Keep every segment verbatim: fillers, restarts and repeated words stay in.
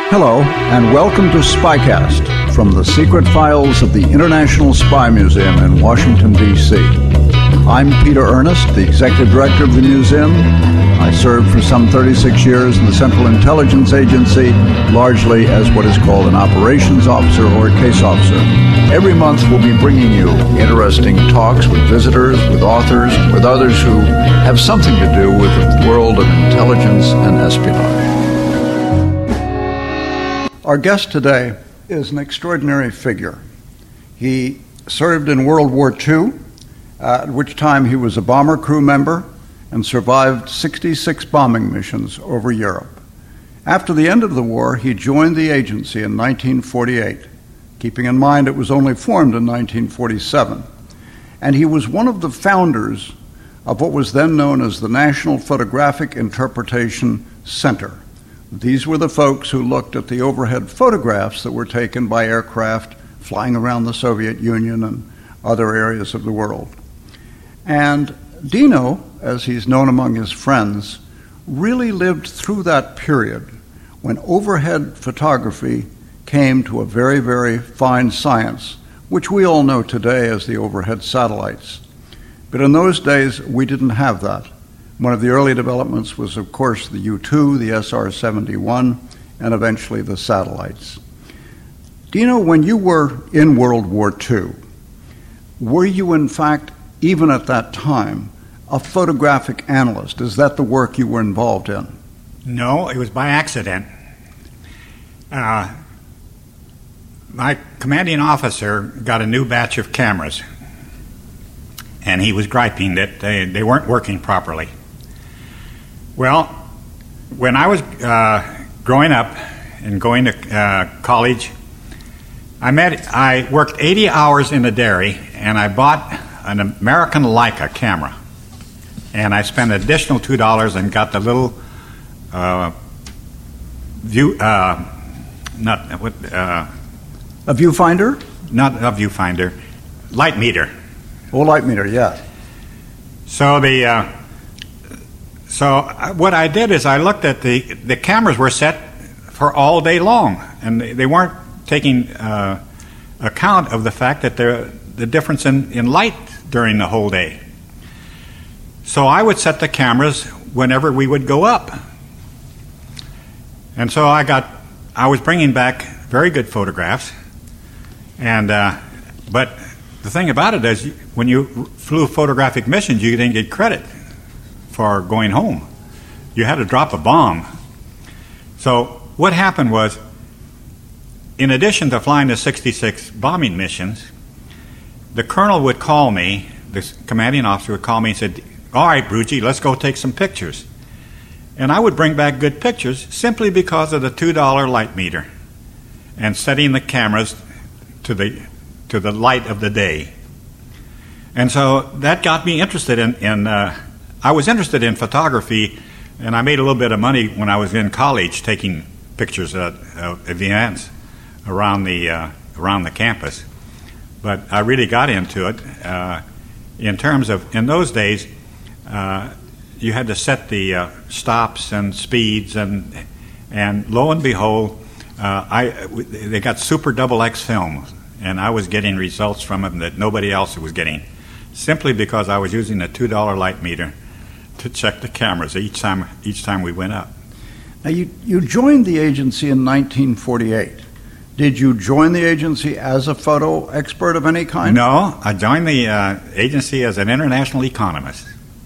Hello, and welcome to SpyCast from the secret files of the International Spy Museum in Washington, D C I'm Peter Earnest, the executive director of the museum. I served for some thirty-six years in the Central Intelligence Agency, largely as what is called an operations officer or a case officer. Every month we'll be bringing you interesting talks with visitors, with authors, with others who have something to do with the world of intelligence and espionage. Our guest today is an extraordinary figure. He served in World War Two, uh, at which time he was a bomber crew member and survived sixty-six bombing missions over Europe. After the end of the war, he joined the agency in nineteen forty-eight, keeping in mind it was only formed in nineteen forty-seven. And he was one of the founders of what was then known as the National Photographic Interpretation Center. These were the folks who looked at the overhead photographs that were taken by aircraft flying around the Soviet Union and other areas of the world. And Dino, as he's known among his friends, really lived through that period when overhead photography came to a very, very fine science, which we all know today as the overhead satellites. But in those days, we didn't have that. One of the early developments was, of course, the U two, the S R seventy-one, and eventually the satellites. Dino, when you were in World War Two, were you in fact, even at that time, a photographic analyst? Is that the work you were involved in? No, it was by accident. Uh, my commanding officer got a new batch of cameras, and he was griping that they, they weren't working properly. Well, when I was uh, growing up and going to uh, college, I met, I worked eighty hours in a dairy, and I bought an American Leica camera. And I spent an additional two dollars and got the little uh, view, uh, not what, uh, a viewfinder? Not a viewfinder, light meter. Oh, light meter, yeah. So the uh, so what I did is I looked at the the cameras were set for all day long, and they weren't taking uh, account of the fact that there the difference in, in light during the whole day. So I would set the cameras whenever we would go up. And so I got, I was bringing back very good photographs. And, uh, but the thing about it is, when you flew photographic missions, you didn't get credit for going home. You had to drop a bomb. So what happened was, in addition to flying the sixty-six bombing missions, the colonel would call me, the commanding officer would call me and said, "All right, Brugge, let's go take some pictures." And I would bring back good pictures simply because of the two dollar light meter and setting the cameras to the to the light of the day. And so that got me interested in, in uh, I was interested in photography, and I made a little bit of money when I was in college taking pictures at, uh, at events around the, uh, around the campus. But I really got into it uh, in terms of, in those days, uh, you had to set the uh, stops and speeds, and and lo and behold, uh, I they got super double X film, and I was getting results from them that nobody else was getting, simply because I was using a two dollar light meter to check the cameras each time each time we went up. Now you you joined the agency in nineteen forty-eight. Did you join the agency as a photo expert of any kind? No, I joined the uh, agency as an international economist.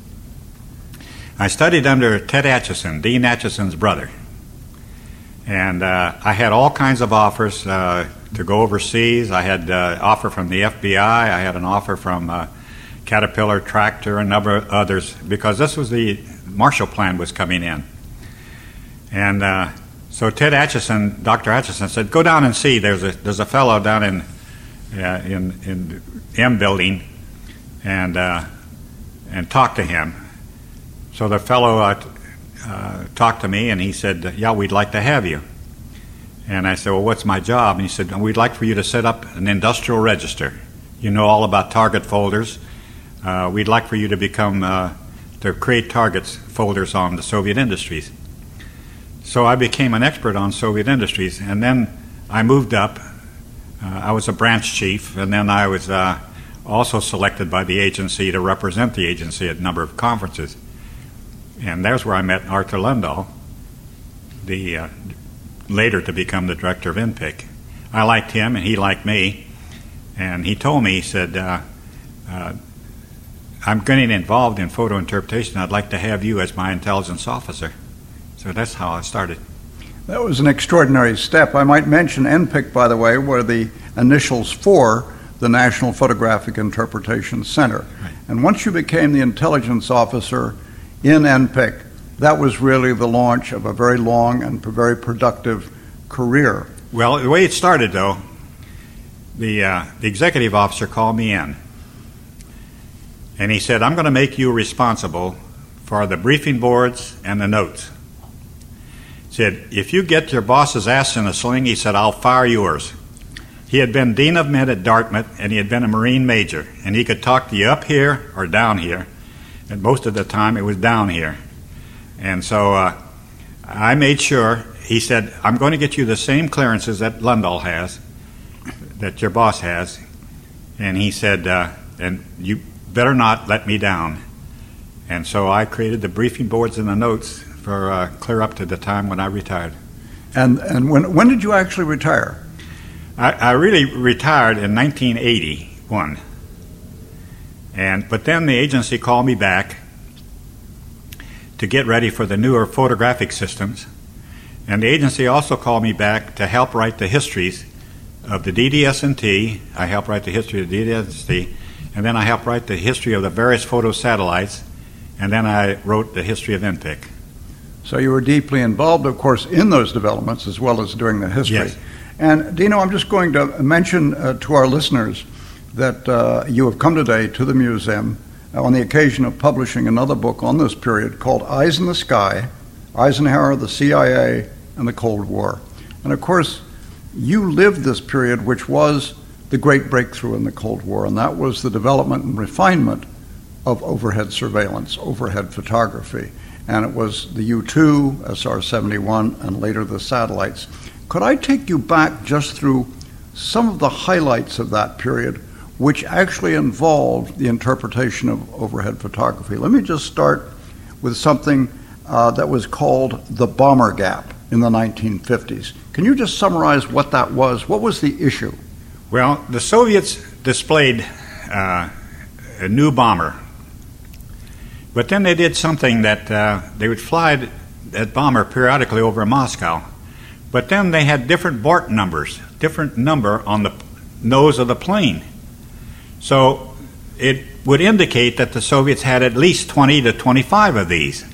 I studied under Ted Acheson, Dean Acheson's brother. And uh, I had all kinds of offers uh, to go overseas. I had an uh, offer from the F B I. I had an offer from uh, Caterpillar Tractor and a number of others, because this was the Marshall Plan was coming in. And uh, so Ted Acheson, Doctor Acheson said, "Go down and see. There's a there's a fellow down in uh, in in M building, and uh, and talk to him." So the fellow uh, uh, talked to me, and he said, "Yeah, we'd like to have you." And I said, "Well, what's my job?" And he said, "We'd like for you to set up an industrial register. You know all about target folders. Uh, we'd like for you to become uh, to create targets folders on the Soviet industries." So I became an expert on Soviet industries, and then I moved up. Uh, I was a branch chief, and then I was uh, also selected by the agency to represent the agency at a number of conferences. And there's where I met Arthur Lundahl, the uh, later to become the director of N P I C. I liked him, and he liked me. And he told me, he said, uh, uh, I'm getting involved in photo interpretation. I'd like to have you as my intelligence officer. So that's how I started. That was an extraordinary step. I might mention N P I C, by the way, were the initials for the National Photographic Interpretation Center. Right. And once you became the intelligence officer in N P I C, that was really the launch of a very long and very productive career. Well, the way it started, though, the, uh, the executive officer called me in, and he said, I'm going to make you responsible for the briefing boards and the notes. He said, if you get your boss's ass in a sling, he said, I'll fire yours. He had been Dean of Med at Dartmouth, and he had been a Marine major, and he could talk to you up here or down here, and most of the time it was down here. And so uh, I made sure, he said, I'm going to get you the same clearances that Lundahl has, that your boss has, and he said, uh, and you better not let me down. And so I created the briefing boards and the notes for uh, clear up to the time when I retired. And and when when did you actually retire? I, I really retired in nineteen eighty-one. And but then the agency called me back to get ready for the newer photographic systems. And the agency also called me back to help write the histories of the D D S N T. I helped write the history of the D D S N T, and then I helped write the history of the various photo satellites, and then I wrote the history of N P I C. So you were deeply involved, of course, in those developments as well as doing the history. Yes. And Dino, I'm just going to mention uh, to our listeners that uh, you have come today to the museum on the occasion of publishing another book on this period called Eyes in the Sky, Eisenhower, the C I A, and the Cold War. And of course, you lived this period, which was the great breakthrough in the Cold War, and that was the development and refinement of overhead surveillance, overhead photography. And it was the U two, S R seventy-one, and later the satellites. Could I take you back just through some of the highlights of that period, which actually involved the interpretation of overhead photography? Let me just start with something uh, that was called the bomber gap in the nineteen fifties. Can you just summarize what that was? What was the issue? Well, the Soviets displayed uh, a new bomber, but then they did something that uh, they would fly that bomber periodically over Moscow, but then they had different Bort numbers, different number on the nose of the plane. So it would indicate that the Soviets had at least twenty to twenty-five of these.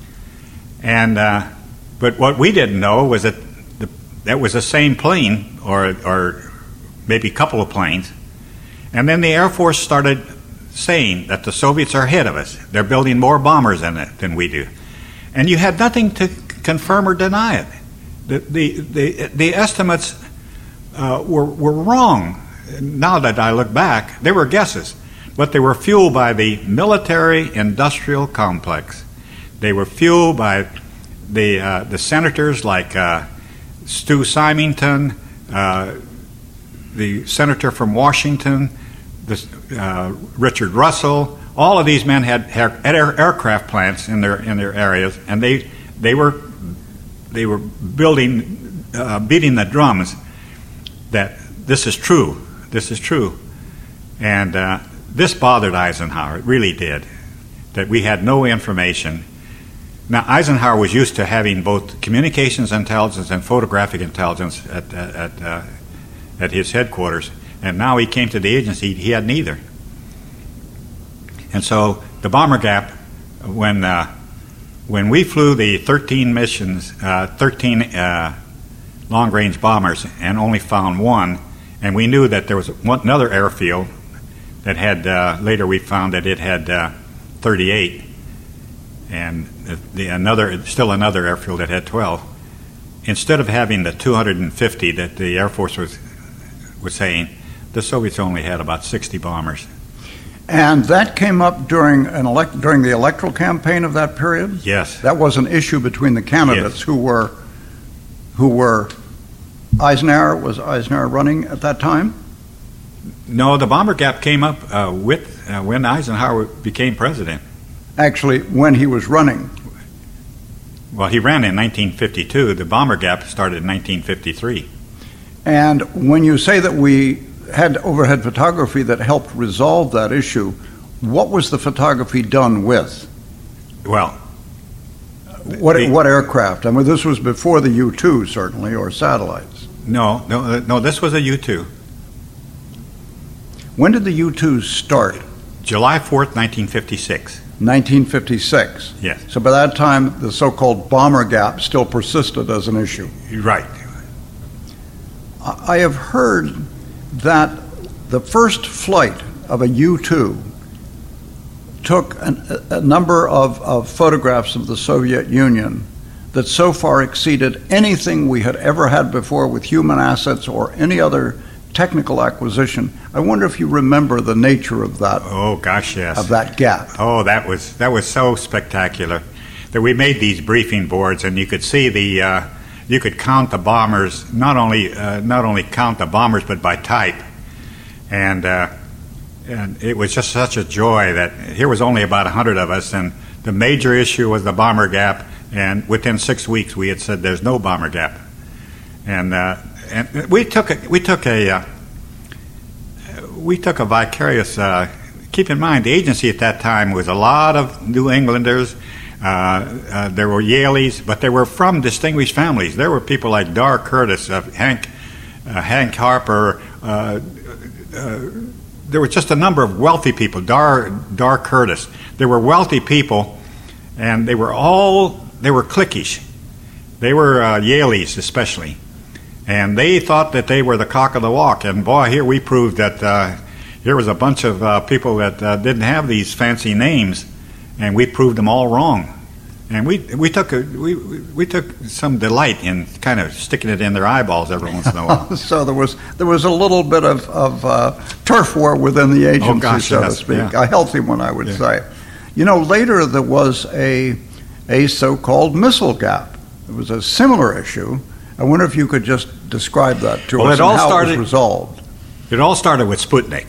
And uh, but what we didn't know was that the, that was the same plane, or or maybe a couple of planes. And then the Air Force started saying that the Soviets are ahead of us. They're building more bombers than it than we do. And you had nothing to confirm or deny it. The the the, the estimates uh, were were wrong. Now that I look back, they were guesses, but they were fueled by the military-industrial complex. They were fueled by the uh, the senators like uh, Stu Symington, uh, the senator from Washington, the, uh, Richard Russell. All of these men had, had air, aircraft plants in their in their areas, and they they were they were building, uh, beating the drums that this is true. This is true. And uh, this bothered Eisenhower. It really did. That we had no information. Now, Eisenhower was used to having both communications intelligence and photographic intelligence at, at, uh, at his headquarters. And now he came to the agency, he had neither. And so the bomber gap, when, uh, when we flew the thirteen missions, uh, thirteen uh, long-range bombers and only found one, and we knew that there was one, another airfield that had, uh, later we found that it had uh, thirty-eight, and the, the another, still another airfield that had twelve. Instead of having the two hundred fifty that the Air Force was, was saying, the Soviets only had about sixty bombers. And that came up during an elect, during the electoral campaign of that period? Yes. That was an issue between the candidates Yes. who were who were Eisenhower. Was Eisenhower running at that time? No, the bomber gap came up uh, with uh, when Eisenhower became president. Actually, when he was running. Well, he ran in nineteen fifty-two. The bomber gap started in nineteen fifty-three. And when you say that we had overhead photography that helped resolve that issue, what was the photography done with? Well, what, the, what aircraft? I mean, this was before the U two, certainly, or satellites. No, no, uh, no. This was a U two. When did the U twos start? July fourth, nineteen fifty-six. nineteen fifty-six. Yes. So by that time, the so-called bomber gap still persisted as an issue. Right. I have heard that the first flight of a U two took an, a number of, of photographs of the Soviet Union that so far exceeded anything we had ever had before with human assets or any other technical acquisition. I wonder if you remember the nature of that. Oh gosh, yes. Of that gap. Oh, that was that was so spectacular that we made these briefing boards, and you could see the uh, you could count the bombers, not only uh, not only count the bombers, but by type, and uh, and it was just such a joy that here was only about a hundred of us, and the major issue was the bomber gap, and within six weeks we had said there's no bomber gap, and. Uh, And we took a, we took a uh, we took a vicarious. Uh, keep in mind, the agency at that time was a lot of New Englanders. Uh, uh, there were Yaleys, but they were from distinguished families. There were people like Dar Curtis, uh, Hank uh, Hank Harper. Uh, uh, there was just a number of wealthy people. Dar Dar Curtis. There were wealthy people, and they were all they were cliquish. They were uh, Yaleys, especially. And they thought that they were the cock of the walk. And boy, here we proved that uh, here was a bunch of uh, people that uh, didn't have these fancy names, and we proved them all wrong. And we we took a, we we took some delight in kind of sticking it in their eyeballs every once in a while. So there was there was a little bit of, of uh, turf war within the agency, oh, gosh, so yes, to speak, yeah. a healthy one, I would yeah. say. You know, later there was a a so-called missile gap. It was a similar issue. I wonder if you could just describe that to well, us it and all how started, it was resolved. It all started with Sputnik.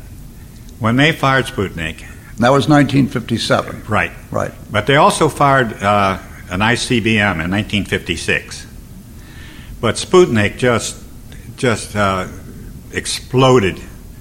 When they fired Sputnik. That was nineteen fifty-seven. Right. Right. But they also fired uh, an I C B M in nineteen fifty-six. But Sputnik just just uh, exploded,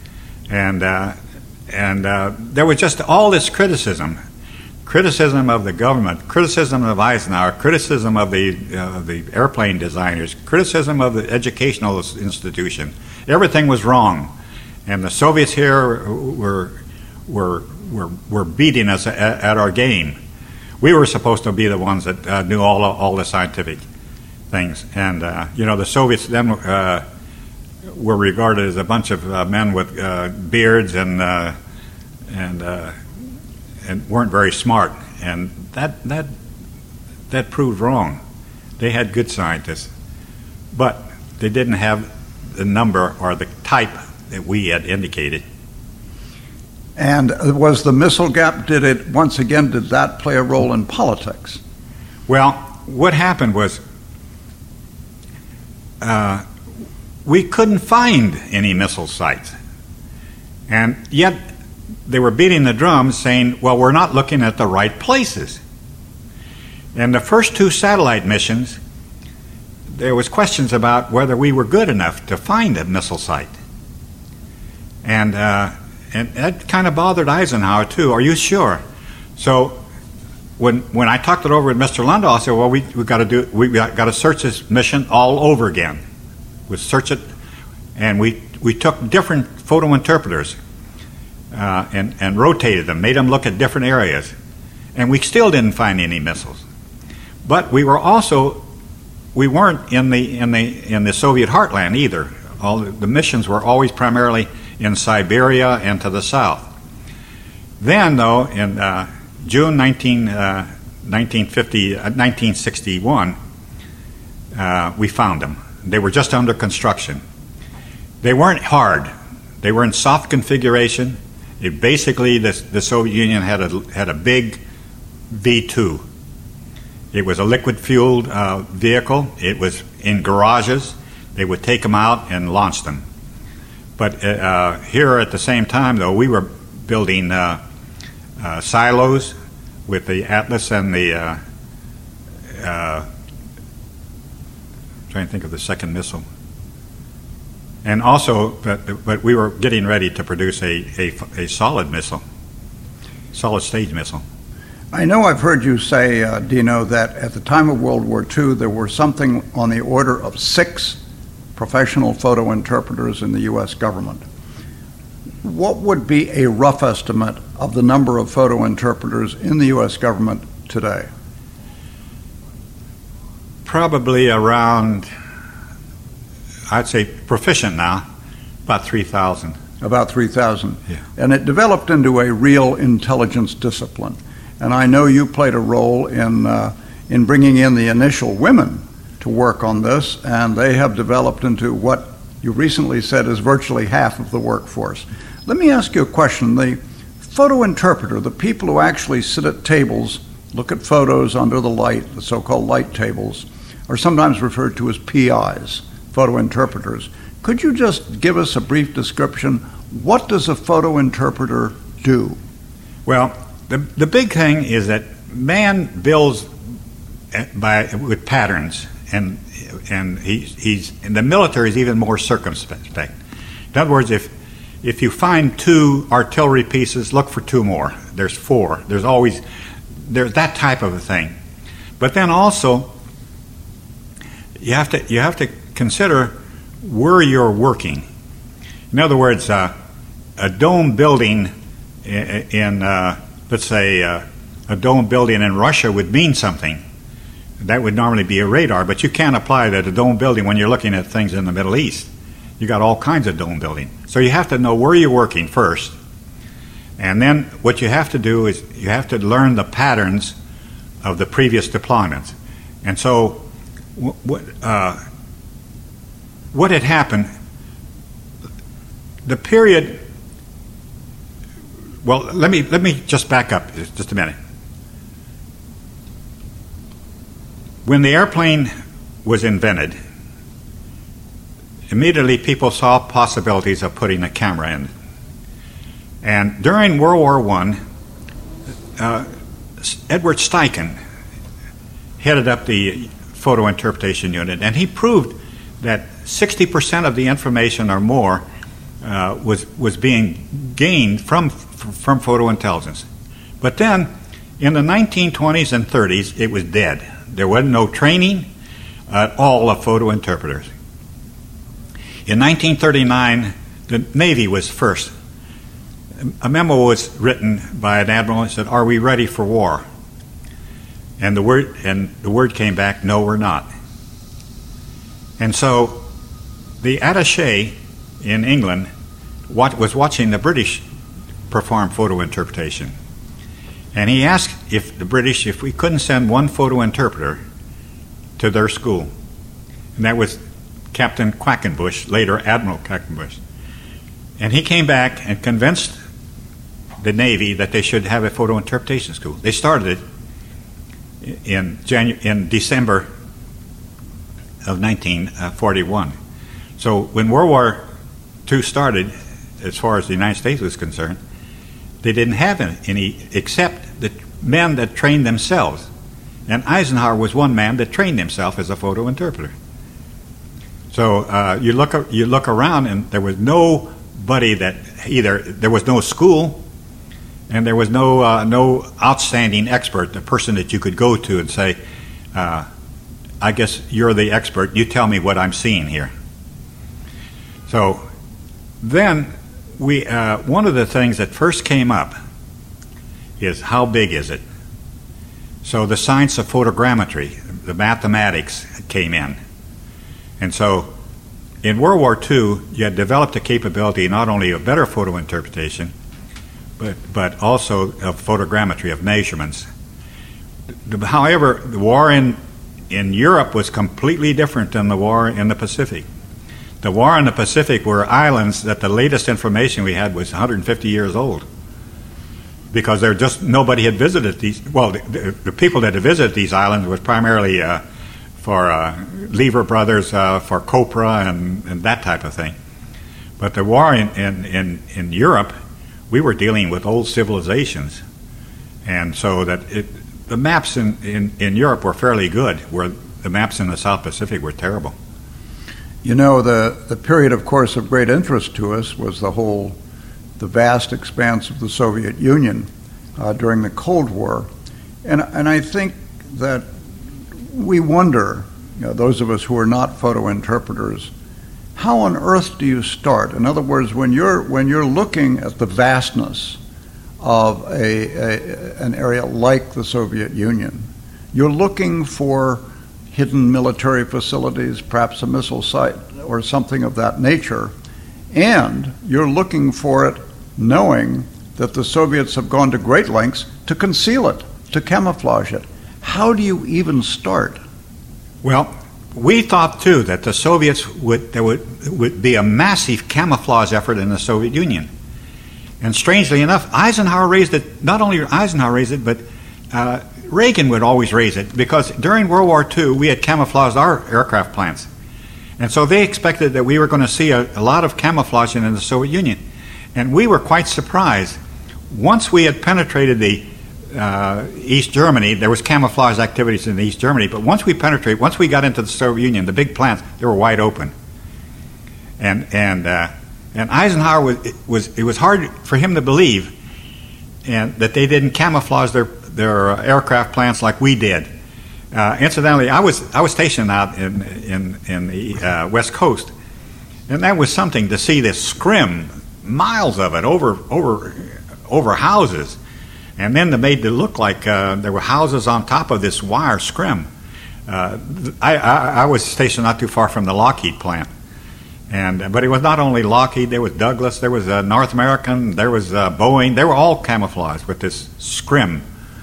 and uh, and uh, there was just all this criticism. Criticism of the government, criticism of Eisenhower, criticism of the uh, the airplane designers, criticism of the educational institution. Everything was wrong, and the Soviets here were were were, were beating us at, at our game. We were supposed to be the ones that uh, knew all all the scientific things, and uh, you know the Soviets then uh, were regarded as a bunch of uh, men with uh, beards and uh, and. Uh, and weren't very smart, and that that that proved wrong. They had good scientists, but they didn't have the number or the type that we had indicated. And was the missile gap, did it, once again, did that play a role in politics? Well, what happened was uh, we couldn't find any missile sites, and yet they were beating the drums saying, well, we're not looking at the right places. And the first two satellite missions, there was questions about whether we were good enough to find a missile site. And uh, and that kind of bothered Eisenhower, too. Are you sure? So when when I talked it over with Mister Lundahl, I said, well, we we got to do we got to search this mission all over again. We search it, and we we took different photo interpreters. Uh, and, and rotated them, made them look at different areas. And we still didn't find any missiles. But we were also, we weren't in the in the in the Soviet heartland either. All the, the missions were always primarily in Siberia and to the south. Then, though, in uh, June nineteen, uh, nineteen fifty, uh, nineteen sixty-one, uh, we found them. They were just under construction. They weren't hard. They were in soft configuration. It basically, the, the Soviet Union had a had a big V two. It was a liquid-fueled uh, vehicle. It was in garages. They would take them out and launch them. But uh, here at the same time, though, we were building uh, uh, silos with the Atlas and the, uh, uh, trying to think of the second missile. And also, but, but we were getting ready to produce a, a, a solid missile, solid stage missile. I know I've heard you say, uh, Dino, that at the time of World War Two, there were something on the order of six professional photo interpreters in the U S government. What would be a rough estimate of the number of photo interpreters in the U S government today? Probably around, I'd say proficient now, about three thousand. About three thousand. Yeah. And it developed into a real intelligence discipline. And I know you played a role in, uh, in bringing in the initial women to work on this, and they have developed into what you recently said is virtually half of the workforce. Let me ask you a question. The photo interpreter, the people who actually sit at tables, look at photos under the light, the so-called light tables, are sometimes referred to as P Is, photo interpreters. Could you just give us a brief description? What does a photo interpreter do? Well, the, the big thing is that man builds by, with patterns, and and he, he's and the military is even more circumspect. In other words, if if you find two artillery pieces, look for two more. There's four. There's always there's that type of a thing. But then also you have to you have to consider where you're working. In other words, uh, a dome building in, in uh, let's say uh, a dome building in Russia would mean something. That would normally be a radar, but you can't apply that to dome building when you're looking at things in the Middle East. You got all kinds of dome building. So you have to know where you're working first. And then what you have to do is you have to learn the patterns of the previous deployments. And so what, uh, what had happened, the period, well, let me, let me just back up just a minute. When the airplane was invented, immediately people saw possibilities of putting a camera in. And during World War One, uh, Edward Steichen headed up the photo interpretation unit, and he proved that sixty percent of the information or more uh, was was being gained from from photo intelligence. But then, in the nineteen twenties and thirties, it was dead. There wasn't no training at all of photo interpreters. In nineteen thirty-nine, the Navy was first. A memo was written by an admiral that said, "Are we ready for war?" And the word and the word came back, "No, we're not." And so, the attaché in England was watching the British perform photo interpretation. And he asked if the British, if we couldn't send one photo interpreter to their school. And that was Captain Quackenbush, later Admiral Quackenbush. And he came back and convinced the Navy that they should have a photo interpretation school. They started it in, Janu- in December of nineteen forty-one. So when World War Two started, as far as the United States was concerned, they didn't have any except the men that trained themselves. And Eisenhower was one man that trained himself as a photo interpreter. So uh, you look you look around, and there was nobody that either there was no school, and there was no uh, no outstanding expert, the person that you could go to and say, uh, "I guess you're the expert. You tell me what I'm seeing here." So then. We, uh, one of the things that first came up is how big is it? So the science of photogrammetry, the mathematics came in. And so in World War Two, you had developed a capability not only of better photo interpretation, but, but also of photogrammetry, of measurements. However, the war in, in Europe was completely different than the war in the Pacific. The war in the Pacific were islands that the latest information we had was one hundred fifty years old, because there just nobody had visited these. Well, the, the, the people that had visited these islands was primarily uh, for uh, Lever Brothers, uh, for Copra, and, and that type of thing. But the war in, in, in, in Europe, we were dealing with old civilizations. And so that it, the maps in, in, in Europe were fairly good, where the maps in the South Pacific were terrible. You know, the, the period, of course, of great interest to us was the whole, the vast expanse of the Soviet Union uh, during the Cold War. And, and I think that we wonder, you know, those of us who are not photo interpreters, how on earth do you start? In other words, when you're, when you're looking at the vastness of a, a, an area like the Soviet Union, you're looking for hidden military facilities, perhaps a missile site or something of that nature, and you're looking for it knowing that the Soviets have gone to great lengths to conceal it, to camouflage it. How do you even start? Well, we thought too that the Soviets would, there would, would be a massive camouflage effort in the Soviet Union. And strangely enough, Eisenhower raised it, not only Eisenhower raised it, but uh, Reagan would always raise it, because during World War Two, we had camouflaged our aircraft plants. And so they expected that we were going to see a, a lot of camouflaging in the Soviet Union. And we were quite surprised. Once we had penetrated the uh, East Germany, there was camouflage activities in East Germany, but once we penetrated, once we got into the Soviet Union, the big plants, they were wide open. And, and, uh, and Eisenhower, was, it, was, it was hard for him to believe and that they didn't camouflage their their aircraft plants like we did. Uh, incidentally, I was I was stationed out in in in the uh, West Coast, and that was something to see this scrim, miles of it over over over houses, and then they made it look like uh, there were houses on top of this wire scrim. Uh, I, I I was stationed not too far from the Lockheed plant, and but it was not only Lockheed. There was Douglas, there was uh, North American, there was uh, Boeing. They were all camouflaged with this scrim.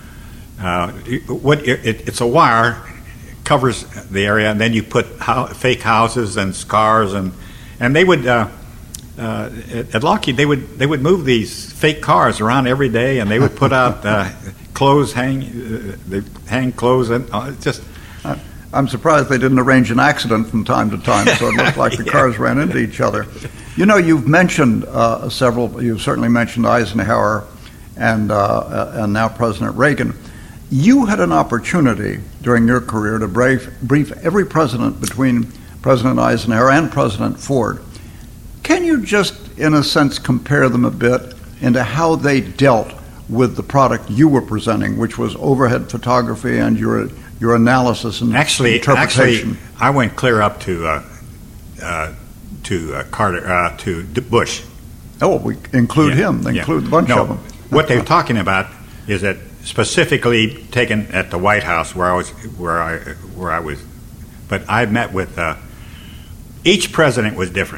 Uh, what it, it, it's a wire, it covers the area, and then you put ho fake houses and scars, and and they would uh, uh, at, at Lockheed they would they would move these fake cars around every day, and they would put out uh, clothes hang uh, they hang clothes, and uh, just. I'm surprised they didn't arrange an accident from time to time, so it looked like the yeah. cars ran into each other. You know, you've mentioned uh, several. You've certainly mentioned Eisenhower, and uh, and now President Reagan. You had an opportunity during your career to brief, brief every president between President Eisenhower and President Ford. Can you just, in a sense, compare them a bit into how they dealt with the product you were presenting, which was overhead photography and your your analysis and actually, interpretation? Actually, I went clear up to uh, uh, to uh, Carter uh, to Bush. Oh, we include yeah, him. They yeah. include a bunch no, of them. What they're talking about is that specifically taken at the White House, where I was, where I, where I was, but I met with uh, each president was different.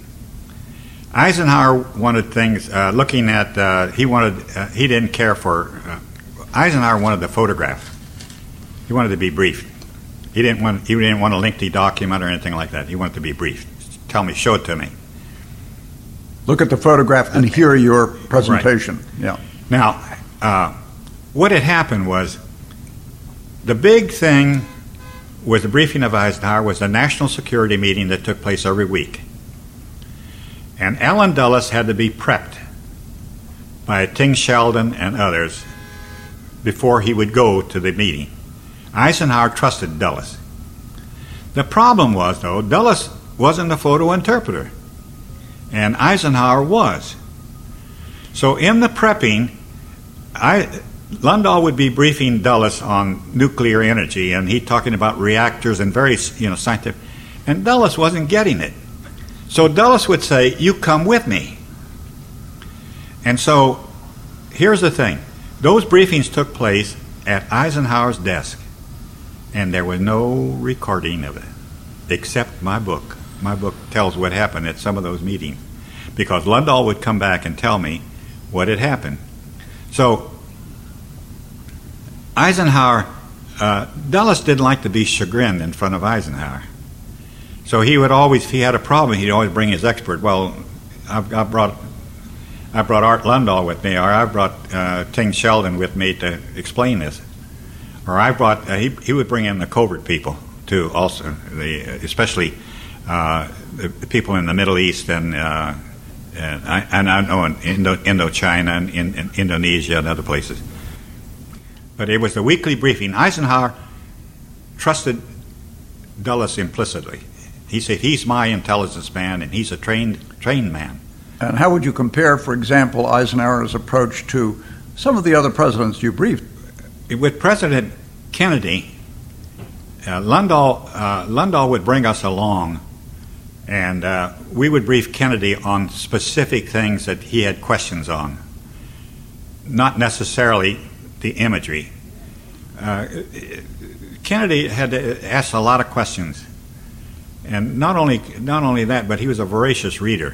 Eisenhower wanted things uh, looking at. Uh, he wanted. Uh, he didn't care for. Uh, Eisenhower wanted the photograph. He wanted to be briefed. He didn't want. He didn't want a lengthy document or anything like that. He wanted to be briefed. Tell me, show it to me. Look at the photograph and hear your presentation. Right. Yeah. Now. Uh, What had happened was, the big thing was the briefing of Eisenhower was the national security meeting that took place every week. And Allen Dulles had to be prepped by Ting Sheldon and others before he would go to the meeting. Eisenhower trusted Dulles. The problem was, though, Dulles wasn't a photo interpreter, and Eisenhower was. So in the prepping, I... Lundahl would be briefing Dulles on nuclear energy, and he talking about reactors and various, you know, scientific, and Dulles wasn't getting it. So Dulles would say, "You come with me." And so, here's the thing: those briefings took place at Eisenhower's desk, and there was no recording of it, except my book. My book tells what happened at some of those meetings, because Lundahl would come back and tell me what had happened. So. Eisenhower, uh, Dulles didn't like to be chagrined in front of Eisenhower. So he would always, if he had a problem, he'd always bring his expert. Well, I've, I brought I brought Art Lundahl with me, or I brought uh, Ting Sheldon with me to explain this. Or I brought, uh, he, he would bring in the covert people. too. Also, the especially uh, the people in the Middle East and uh, and, I, and I know in Indo, Indochina and in, in Indonesia and other places. But it was the weekly briefing. Eisenhower trusted Dulles implicitly. He said, he's my intelligence man, and he's a trained trained man. And how would you compare, for example, Eisenhower's approach to some of the other presidents you briefed? With President Kennedy, uh, Lundahl, uh, Lundahl would bring us along, and uh, we would brief Kennedy on specific things that he had questions on, not necessarily the imagery. Uh, Kennedy had to ask a lot of questions, and not only not only that, but he was a voracious reader.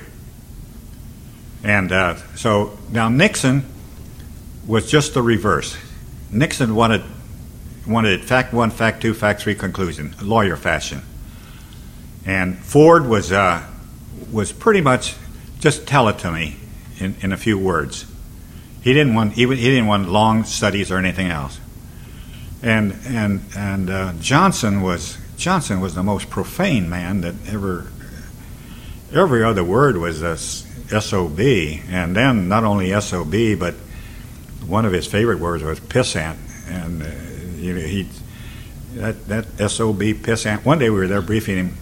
And uh, so now Nixon was just the reverse. Nixon wanted wanted fact one, fact two, fact three conclusion, lawyer fashion. And Ford was uh, was pretty much just tell it to me in, in a few words. He didn't want he, he didn't want long studies or anything else. And and and uh, Johnson was Johnson was the most profane man that ever. Every other word was a S O B, and then not only S O B, but one of his favorite words was pissant, and uh, you know, he that that S O B pissant. One day we were there briefing him,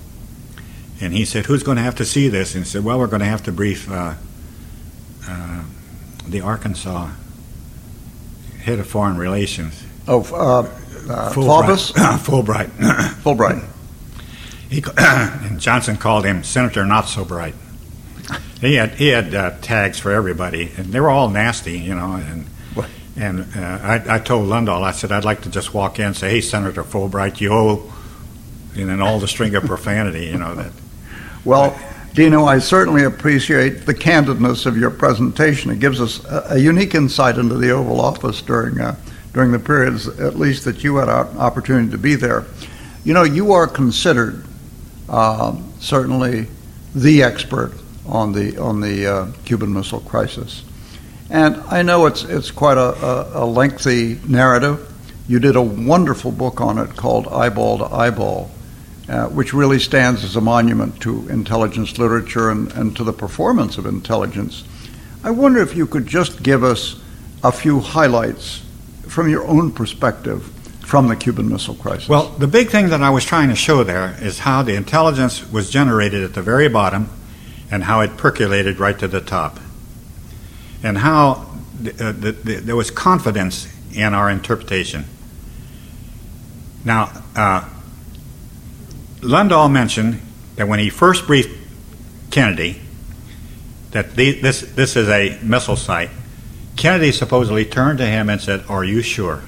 and he said, "Who's going to have to see this?" And he said, "Well, we're going to have to brief uh, uh, the Arkansas head of foreign relations." Oh, uh, uh, Fulbright. Fulbright. Fulbright. Fulbright. He, and Johnson called him Senator Not So Bright. He had he had uh, tags for everybody, and they were all nasty, you know. And and uh, I, I told Lundahl, I said, I'd like to just walk in and say, "Hey, Senator Fulbright, you owe," and then all the string of profanity, you know. That. Well, Dino, I certainly appreciate the candidness of your presentation. It gives us a, a unique insight into the Oval Office during uh, during the periods, at least, that you had an opportunity to be there. You know, you are considered uh, certainly the expert on the on the uh, Cuban Missile Crisis, and I know it's it's quite a, a, a lengthy narrative. You did a wonderful book on it called Eyeball to Eyeball, uh, which really stands as a monument to intelligence literature and, and to the performance of intelligence. I wonder if you could just give us a few highlights from your own perspective from the Cuban Missile Crisis. Well, the big thing that I was trying to show there is how the intelligence was generated at the very bottom and how it percolated right to the top, and how th- uh, the, the, there was confidence in our interpretation. Now, uh, Lundahl mentioned that when he first briefed Kennedy that the, this, this is a missile site, Kennedy supposedly turned to him and said, "Are you sure?"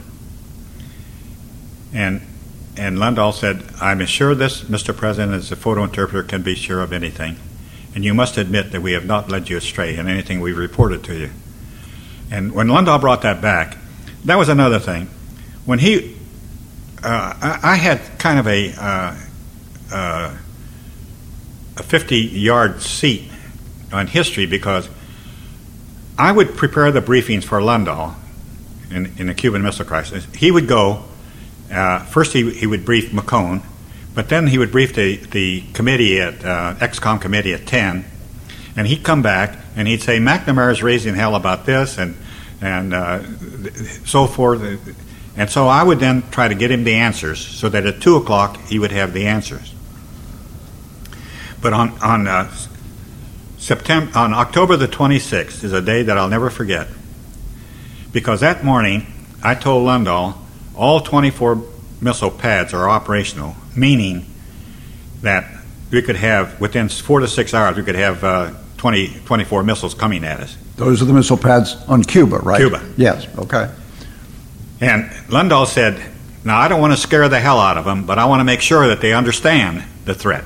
And and Lundahl said, "I'm as sure this, Mister President, as a photo interpreter can be sure of anything. And you must admit that we have not led you astray in anything we've reported to you." And when Lundahl brought that back, that was another thing. When he, uh, I, I had kind of a uh, uh, a fifty-yard seat on history, because I would prepare the briefings for Lundahl in, in the Cuban Missile Crisis. He would go, uh, first he, he would brief McCone, but then he would brief the, the committee at, uh, X COM committee at ten, and he'd come back and he'd say, "McNamara's raising hell about this," and, and uh, so forth. And so I would then try to get him the answers so that at two o'clock he would have the answers. But on, on uh, September, on October the twenty-sixth is a day that I'll never forget, because that morning I told Lundahl all twenty-four missile pads are operational, meaning that we could have, within four to six hours, we could have uh, twenty, twenty-four missiles coming at us. Those are the missile pads on Cuba, right? Cuba. Yes, okay. And Lundahl said, "Now, I don't want to scare the hell out of them, but I want to make sure that they understand the threat."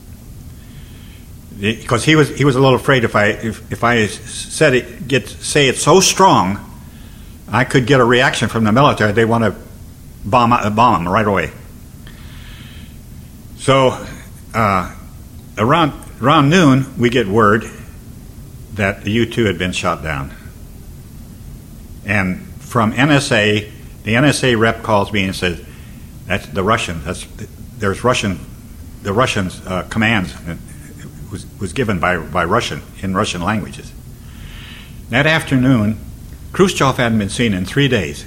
Because he was he was a little afraid if I if, if I said it get say it so strong, I could get a reaction from the military. They want to bomb bomb them right away. So uh, around around noon, we get word that the U two had been shot down. And from N S A, the N S A rep calls me and says, "That's the Russians. That's there's Russian, the Russians uh, commands was was given by by Russian in Russian languages. That afternoon, Khrushchev hadn't been seen in three days,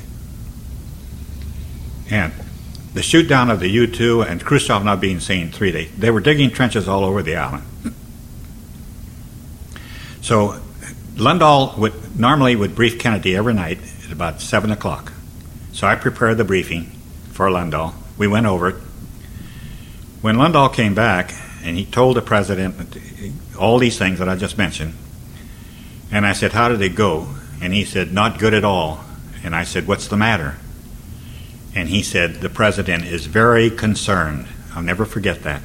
and the shoot down of the U two and Khrushchev not being seen three days. They were digging trenches all over the island. So Lundahl would normally would brief Kennedy every night at about seven o'clock. So I prepared the briefing for Lundahl. We went over it. When Lundahl came back and he told the president all these things that I just mentioned, and I said, "How did it go?" And he said, "Not good at all." And I said, "What's the matter?" And he said, "The president is very concerned." I'll never forget that.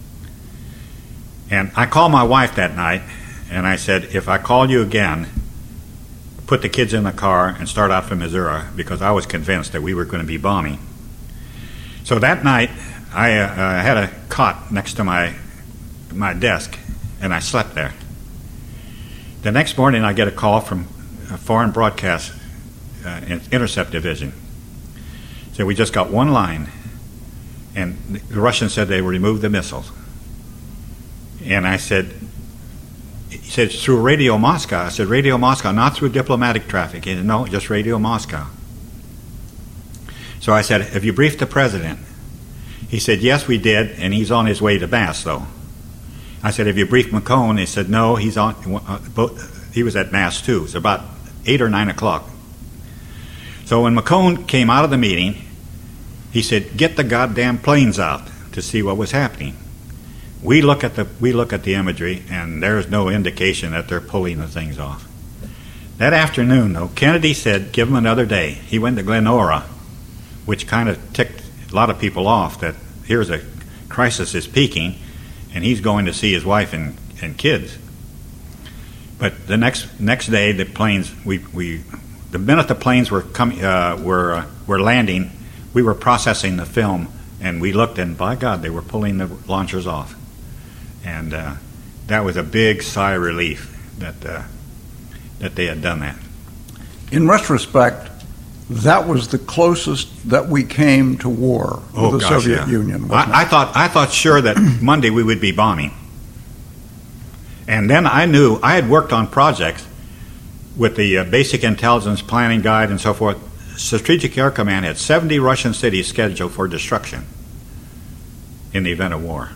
And I called my wife that night, and I said, "If I call you again, put the kids in the car and start out for Missouri," because I was convinced that we were going to be bombing. So that night, I uh, uh, had a cot next to my my desk, and I slept there. The next morning, I get a call from a foreign broadcast uh, intercept division. So we just got one line, and the Russians said they would remove the missiles. And I said, he said, "It's through Radio Moscow." I said, "Radio Moscow, not through diplomatic traffic." He said, "No, just Radio Moscow." So I said, "Have you briefed the president?" He said, "Yes, we did, and he's on his way to Mass, though." I said, "Have you briefed McCone?" He said, "No, he's on, uh, both, he was at Mass too." It's about eight or nine o'clock. So when McCone came out of the meeting, he said, "Get the goddamn planes out," to see what was happening. We look at the we look at the imagery, and there's no indication that they're pulling the things off. That afternoon, though, Kennedy said, "Give him another day." He went to Glenora, which kind of ticked a lot of people off, that here's a crisis is peaking, and he's going to see his wife and, and kids. But the next next day, the planes we we the minute the planes were coming uh, were uh, were landing, we were processing the film, and we looked, and by God, they were pulling the launchers off. And uh, that was a big sigh of relief that uh, that they had done that. In retrospect, that was the closest that we came to war with oh, the gosh, Soviet yeah. Union. Wasn't I, I it? thought I thought sure that Monday we would be bombing. And then I knew I had worked on projects with the uh, Basic Intelligence Planning Guide and so forth. Strategic Air Command had seventy Russian cities scheduled for destruction in the event of war.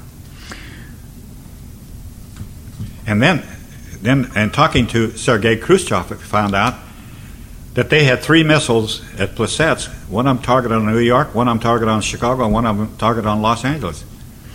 And then, then, and talking to Sergei Khrushchev, I found out that they had three missiles at Plesetsk. One of them targeted on New York, one of them targeted on Chicago, and one of them targeted on Los Angeles.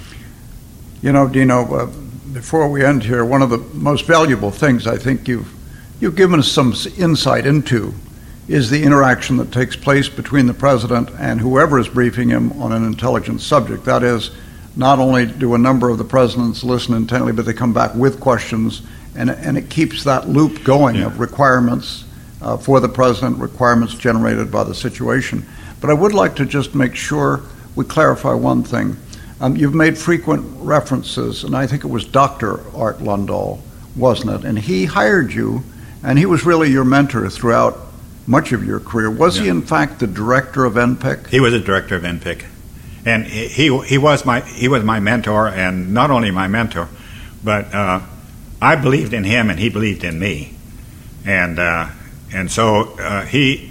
You know, Dino, uh, before we end here, one of the most valuable things I think you've you've given us some insight into is the interaction that takes place between the president and whoever is briefing him on an intelligence subject. That is, not only do a number of the presidents listen intently, but they come back with questions, and, and it keeps that loop going yeah. of requirements uh, for the president, requirements generated by the situation. But I would like to just make sure we clarify one thing. Um, you've made frequent references, and I think it was Doctor Art Lundahl, wasn't it? And he hired you, and he was really your mentor throughout much of your career. Was yeah. he in fact the director of N P I C? He was a director of N P I C. And he, he he was my he was my mentor, and not only my mentor, but uh, I believed in him, and he believed in me, and uh, and so uh, he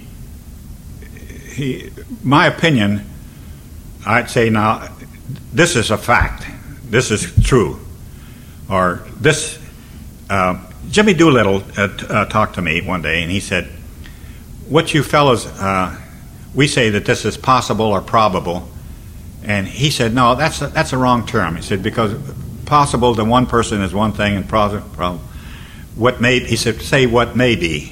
he my opinion, I'd say now, this is a fact, this is true, or this. Uh, Jimmy Doolittle uh, t- uh, talked to me one day, and he said, "What you fellows, uh, we say that this is possible or probable." And he said, "No, that's a, that's a wrong term." He said, "Because possible to one person is one thing, and pro- pro- what may," he said, "say what may be."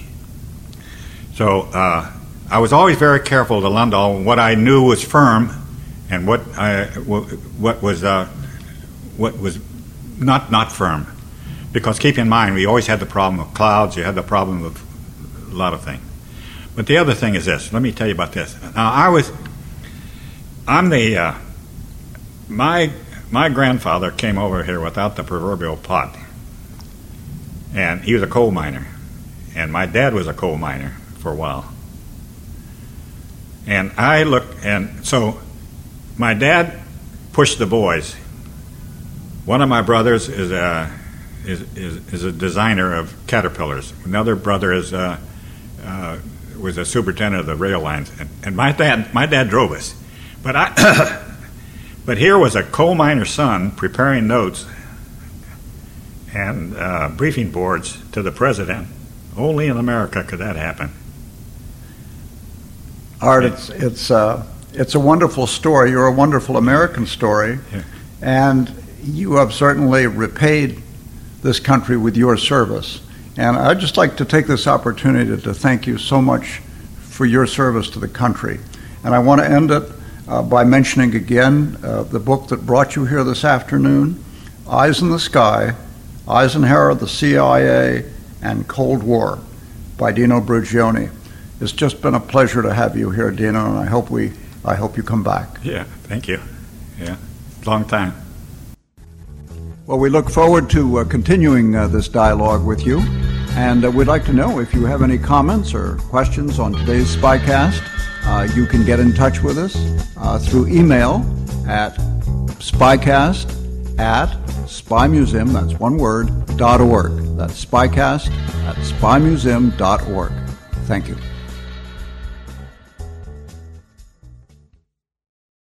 So uh, I was always very careful to Lundahl. What I knew was firm, and what I what was uh, what was not not firm. Because keep in mind, we always had the problem of clouds. You had the problem of a lot of things. But the other thing is this. Let me tell you about this. Now, I was. I'm the, uh, my my grandfather came over here without the proverbial pot, and he was a coal miner, and my dad was a coal miner for a while. And I looked, and so my dad push the boys. One of my brothers is a is is, is a designer of Caterpillars. Another brother is uh, uh, was a superintendent of the rail lines, and, and my dad my dad drove us. But I but here was a coal miner's son preparing notes and uh, briefing boards to the president. Only in America could that happen. Art, it's it's uh, it's a wonderful story. You're a wonderful American story, Yeah. and you have certainly repaid this country with your service. And I'd just like to take this opportunity to thank you so much for your service to the country. And I want to end it uh, by mentioning again uh, the book that brought you here this afternoon, Eyes in the Sky, Eisenhower, the C I A, and Cold War by Dino Brugioni. It's just been a pleasure to have you here, Dino, and I hope we, I hope you come back. Yeah, thank you. Yeah, long time. Well, we look forward to uh, continuing uh, this dialogue with you, and uh, we'd like to know if you have any comments or questions on today's Spycast. Uh, you can get in touch with us uh, through email at spycast at spymuseum, that's one word, dot org. That's spycast at spymuseum dot org. Thank you.